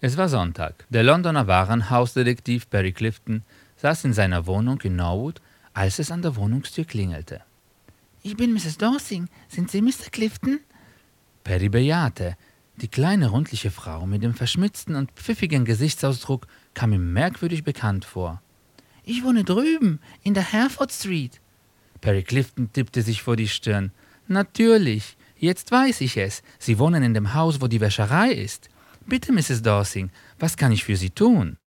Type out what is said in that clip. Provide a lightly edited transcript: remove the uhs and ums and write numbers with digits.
Es war Sonntag. Der Londoner Warenhausdetektiv Barry Clifton saß in seiner Wohnung in Norwood, als es an der Wohnungstür klingelte. »Ich bin Mrs. Dawson. Sind Sie Mr. Clifton?« Perry bejahte. Die kleine, rundliche Frau mit dem verschmitzten und pfiffigen Gesichtsausdruck kam ihm merkwürdig bekannt vor. »Ich wohne drüben, in der Hereford Street.« Perry Clifton tippte sich vor die Stirn. »Natürlich, jetzt weiß ich es. Sie wohnen in dem Haus, wo die Wäscherei ist. Bitte, Mrs. Dawson, was kann ich für Sie tun?«